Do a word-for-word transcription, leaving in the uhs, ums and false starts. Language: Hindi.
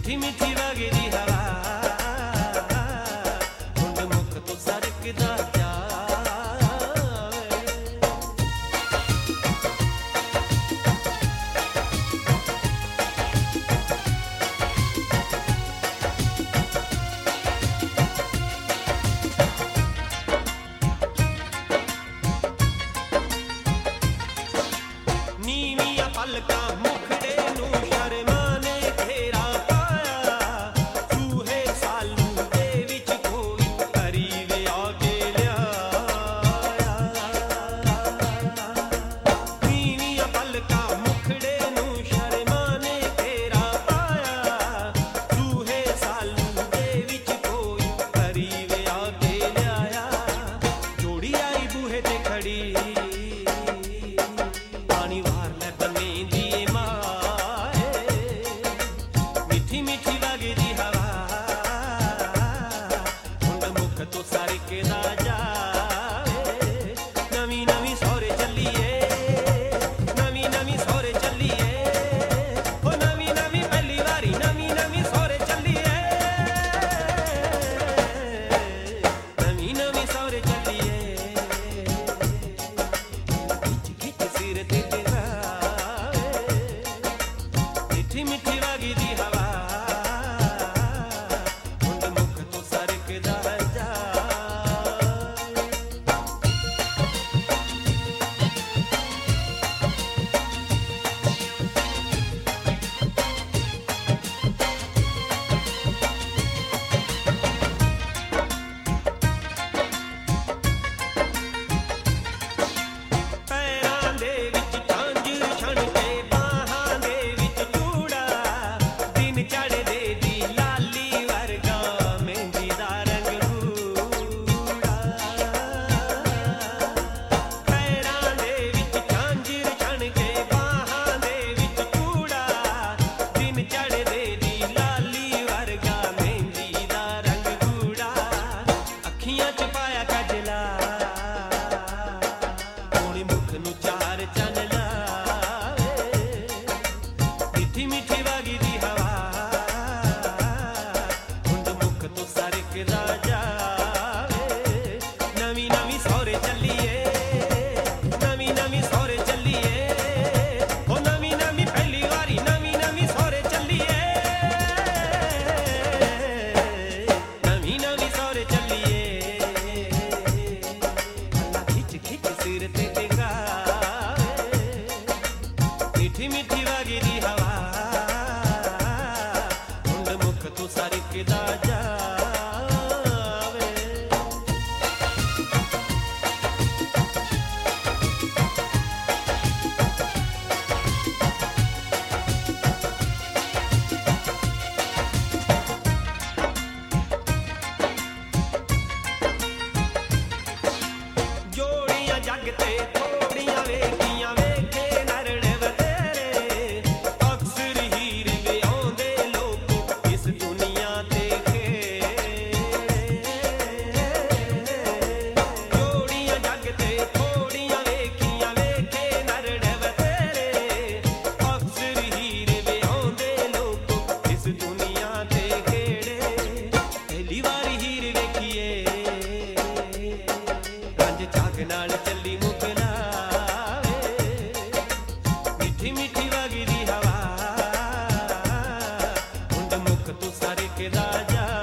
मिठी मिठी वगदी हवा हुंड मुख तो सरकदा जावे। नीवियां पलकां मुखड़े नूं शर्मा ने घेरा पाया, चूहे सालू दे विच कोई करीब आके लियाया। नीवियां पलकां मुखड़े नूं शर्मा ने घेरा पाया, चूहे सालू दे विच कोई करीब आके लियाया। जोड़ी आई बूहे ते खड़ी पानी वार लै बन्ने दिए माए, मिठी मिठी वगदी हवा हुंड मुख तो सरकदा जावे। नवी नवी सौरे चलिए नवी नवी सौरे चलिए ओ नवी नवी पहली वारी नवी नवी सौरे चलिए नवी नवी सौरे चलिए। खिच खिच सिर ते टिकावे मिठी मिठी वगदी हवा हुंड मुख तो सरकदा जावे। पैरां दे विच झांझर छणके बाहां दे विच चूड़ा, दिन चढ़दे दी लाली वर्गा मेहंदी दा रंग रूड़ा। पैरां दे विच झांझर छणके बाहां दे विच चूड़ा, दिन चढ़दे दी लाली वर्गा मेहंदी दा रंग रूड़ा। अखियां च पाया कजला सोहणे मुख नूं चार चन लावे, मिठी मिठी वगदी हवा हुंड मुख तो सरकदा जावे। नवी नवी सौरे चलिए नवी नवी सौरे चलिए ओ नवी नवी पहली वारी नवी नवी सौरे चलिए नवी नवी सौरे चलिए। खिच खिच सिर ते टिकावे मिठी मिठी वगदी हवा हुंड मुख तो सरकदा जावे। जोड़ियां जग ते थोड़ियां वेखियां वेखे नरड़ बतेरे, अक्सर हीर विआउंदे लोक इस दुनिया ते खेड़े। जोड़ियां जग ते थोड़ियां वेखियां वेखे नरड़ बतेरे, अक्सर हीर विआउंदे लोक इस दुनिया ते खेड़े। पहली वारी हीर वेखिए रंज झाग नाल चली मुकलावे, मिठी मिठी वगदी हवा हुंड मुख तो सरकदा जावे।